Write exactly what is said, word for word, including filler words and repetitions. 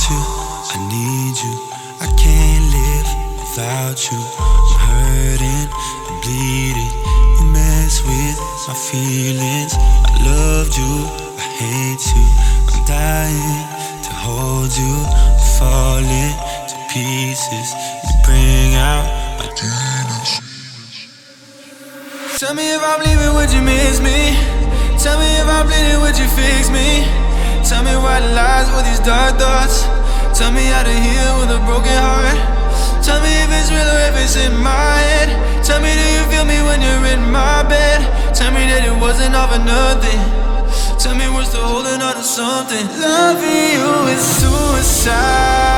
you, I need you. I can't live without you. I'm hurting, I'm bleeding. You mess with my feelings. I loved you, I hate you. I'm dying to hold you. I'm falling to pieces. You bring out my demons. Tell me if I'm leaving, would you miss me? Tell me if I'm bleeding, would you fix me? Tell me why the lies with these dark thoughts. Tell me how to heal with a broken heart. Tell me if it's real or if it's in my head. Tell me, do you feel me when you're in my bed? Tell me that it wasn't all for nothing. Tell me we're still holding on to something. Loving you is suicide.